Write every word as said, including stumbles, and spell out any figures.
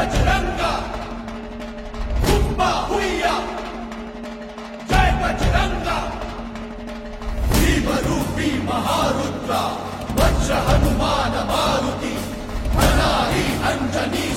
बजरंगा हुक्मा हुइया जय बजरंगा भीमरूपी महारुद्रा वज्र हनुमान मारुति धनारी अंजनी